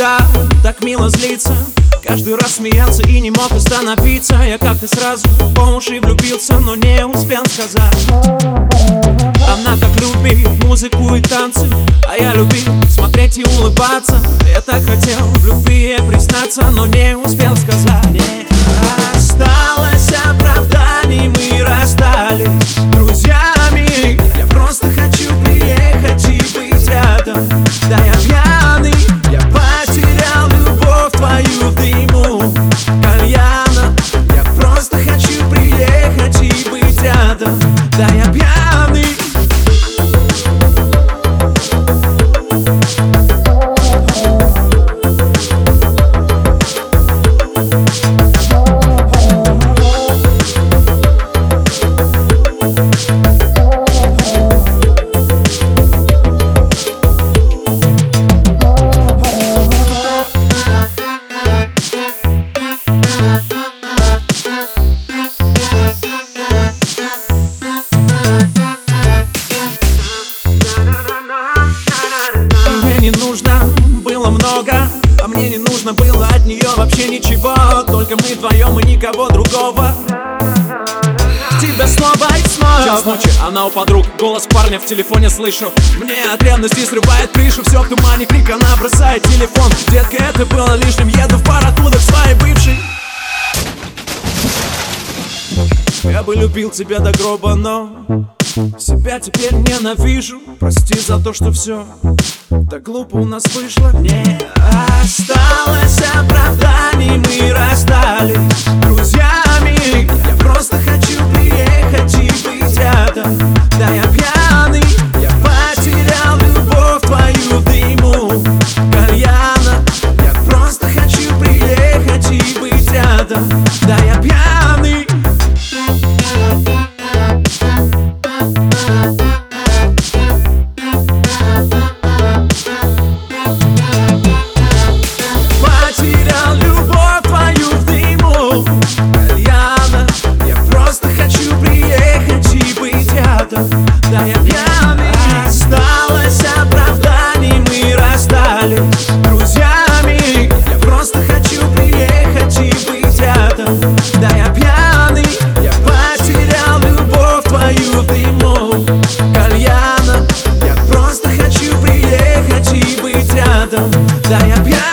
всегда так мило злиться, каждый раз смеяться и не мог остановиться. Я как-то сразу по уши влюбился, но не успел сказать. Она так любит музыку и танцы, а я любил смотреть и улыбаться. Я так хотел в любви ей признаться, но не успел сказать. Не осталось оправданий, мы расстались друзьями. Я просто хочу приехать и быть рядом. Да, я пьяный, я потерял любовь твою в дыму кальяна. Я просто хочу приехать и быть рядом. Да, я пьяный. Не нужно было много, а мне не нужно было от нее вообще ничего. Только мы вдвоем и никого другого. Тебя снова и снова. Час ночи, она у подруг, голос парня в телефоне слышу. Мне от ревности срывает крышу, все в тумане, крик, она бросает телефон. Детка, это было лишним, еду в пар оттуда к своей бывшей. Я бы любил тебя до гроба, но себя теперь ненавижу. Прости за то, что все так глупо у нас вышло. Не осталось оправданий, мы расстались друзьями. Я просто хочу приехать и быть рядом. Да, я пьяный, я потерял любовь твою в дыму кальяна. Я просто хочу приехать и быть рядом. Да, я пьяный. Потерял любовь твою в дыму кальяна. Я просто хочу приехать и быть рядом. Да, я пьяный. Осталось оправданий, мы расстались друзьями. Я просто хочу приехать и быть рядом. Да, я пьяный. Я потерял любовь твою в дыму кальяна. Я просто хочу приехать и быть рядом. Да, я пьяный.